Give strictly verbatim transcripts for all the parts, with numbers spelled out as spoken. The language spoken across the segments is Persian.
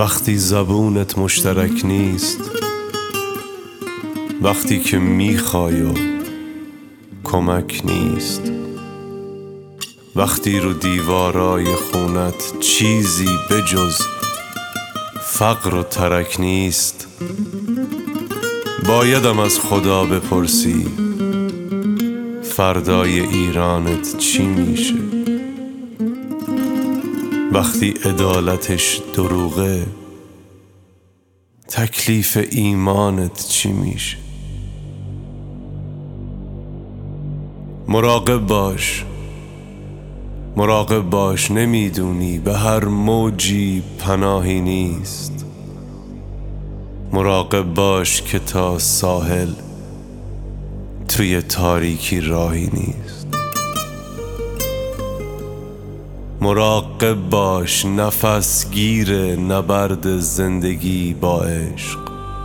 وقتی زبونت مشترک نیست، وقتی که میخوای و کمک نیست، وقتی رو دیوارای خونت چیزی بجز فقر و ترک نیست، بایدم از خدا بپرسی فردای ایرانت چی میشه. وقتی عدالتش دروغه، تکلیف ایمانت چی میشه؟ مراقب باش، مراقب باش، نمیدونی به هر موجی پناهی نیست. مراقب باش که تا ساحل توی تاریکی راهی نیست. مراقب باش، نفس گیر نبرد زندگی با عشق.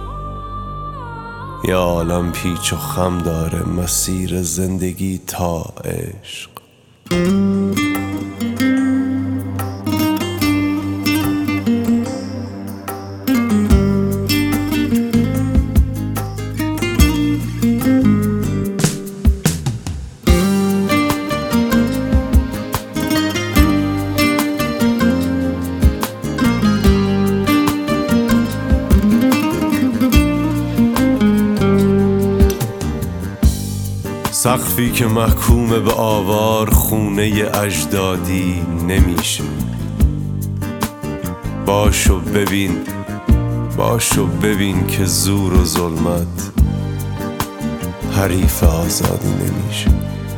یا عالم پیچ و خم داره مسیر زندگی تا عشق. سقفی که محکوم به آوار خونه اجدادی نمیشه. باشو ببین، باشو ببین که زور و ظلمت حریف آزادی نمیشه.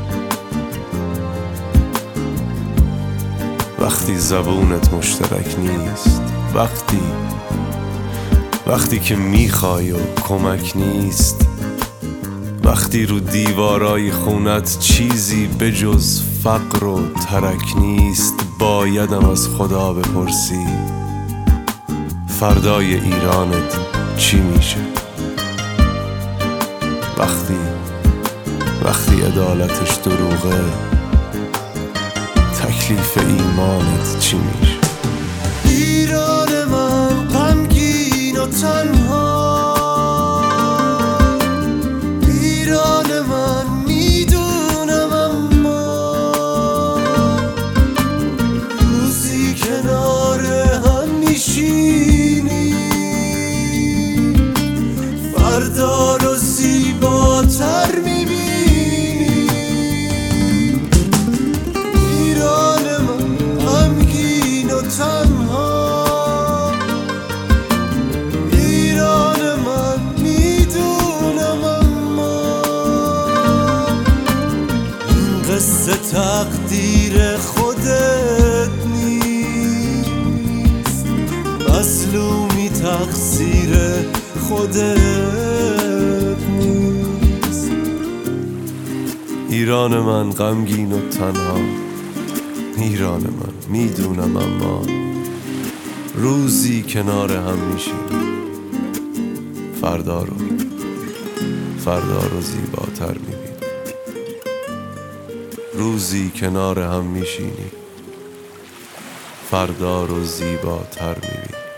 وقتی زبونت مشترک نیست، وقتی وقتی که میخوای و کمک نیست، وقتی رو دیوارای خونت چیزی بجز فقر و ترک نیست، بایدم از خدا بپرسی فردای ایرانت چی میشه. وقتی وقتی عدالتش دروغه، تکلیف ایمانت چی میشه؟ ایران من غمگین و تنها، ایران من میدونم اما روزی کنار هم میشینی فردا رو زیباتر میبینی. ایران من غمگین و تنها، ایران من میدونم اما این قصه تقدیر خودت نیست، مظلومی تقصیر خودت نیست. ایران من غمگین و تنها، ایران من میدونم اما روزی کنار هم میشیم فردا رو فردا رو زیباتر میبینی. روزی کنار هم میشینی فردا رو زیباتر میبینی.